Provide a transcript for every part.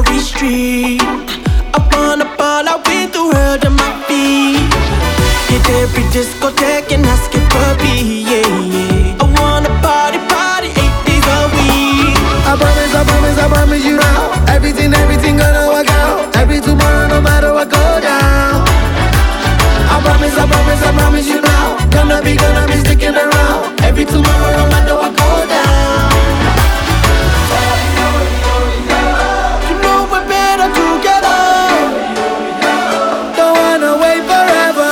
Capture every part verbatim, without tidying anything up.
Surrey Street. I wanna ball out with the world at my feet. Hit every discotheque and ask it for me, yeah, yeah. I wanna party, party eight days a week. I promise, I promise, I promise you now. Everything, everything gonna work out. Every tomorrow, no matter what go down. I promise, I promise, I promise you now. Gonna be, gonna be sticking around. Every tomorrow, no matter what go down. You know we're better together. Don't wanna wait forever.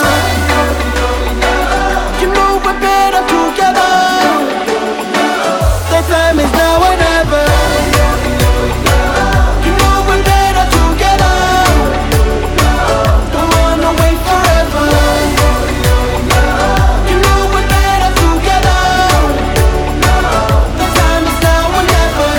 You know we're better together. The time is now or never. You know we're better together. Don't wanna wait forever. You know we're better together. The time is now or never.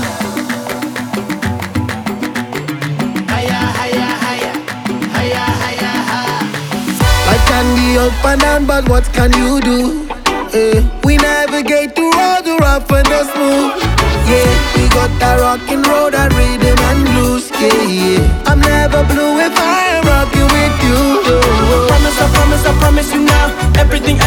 Higher, higher, higher, higher, higher, higher. Life can be up and down, but what can you do? Eh, we navigate through all the rough and the smooth. Yeah, we got that rockin' road and rhythm and blues. Yeah, yeah. I'm never blue if I am rocking with you. Oh, oh. Promise, I promise, I promise you now. Everything,